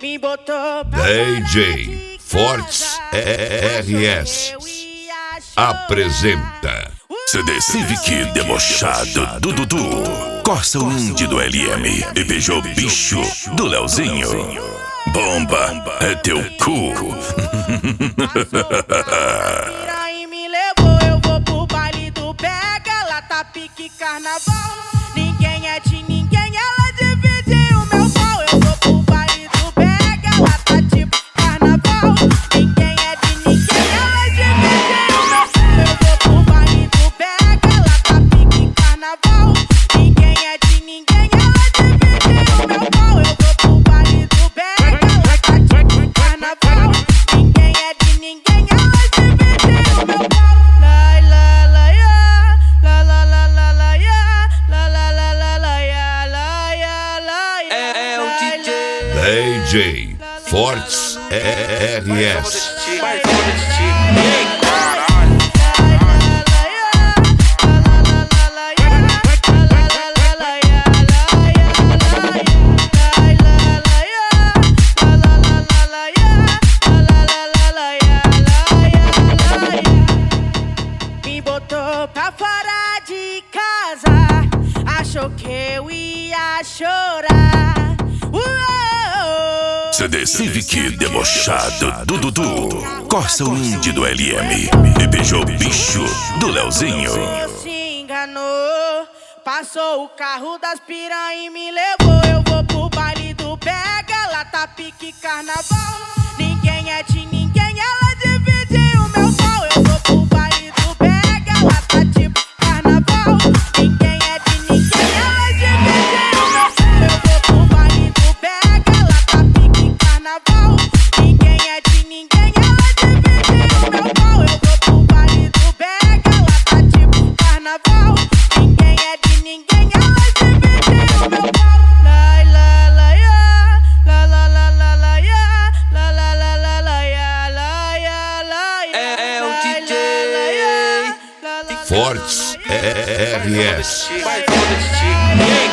Me botou pra DJ Fortes RS apresenta CD Civic debochado do Dudu, Corsa Indie do LM e beijou bicho do Leozinho. Bomba é teu cu. Aí me levou, eu vou pro baile do Pega, lá tá pique carnaval. Ninguém é de ninguém, ela divide o meu pau. Eu vou pro baile do Pega, lá tá tipo carnaval. Ninguém é de ninguém, ela divide o meu pau. Eu vou pro baile do Pega, lá tá pique carnaval. Ninguém é de ninguém, ela divide o meu pau. Eu vou pro baile do Pega, lá tá tipo carnaval. Ninguém é de ninguém, ela divide o meu pau. Lai la la ya, la la la la la ya, la la la la la ya, la ya la ya. É o DJ DJ Fortes RS. Me botou pra fora de casa, achou que eu ia chorar. Uou! CD Civic debochado do Dudu, Corsa Indie do LM e beijou bicho do Leozinho. Se enganou, passou o carro das piranha e me levou. Eu vou pro baile do Pega, lá tá pique carnaval. Ninguém é de ninguém, ela divide o meu pau. Eu vou pro baile do Pega, lá tá tipo carnaval. Ninguém é de ninguém, ela divide o meu pau. Eu vou pro baile do Pega, lá tá pique carnaval. Ninguém é de ninguém, ela divide o meu pau. Eu vou pro baile do Pega, lá tá tipo carnaval. Ninguém é de ninguém, ela divide o meu pau. Lai la la ya, la la la la la ya, la la la la la ya, la ya la ya. É o Lai DJ la la ya, la la la Fortes RS. Vai,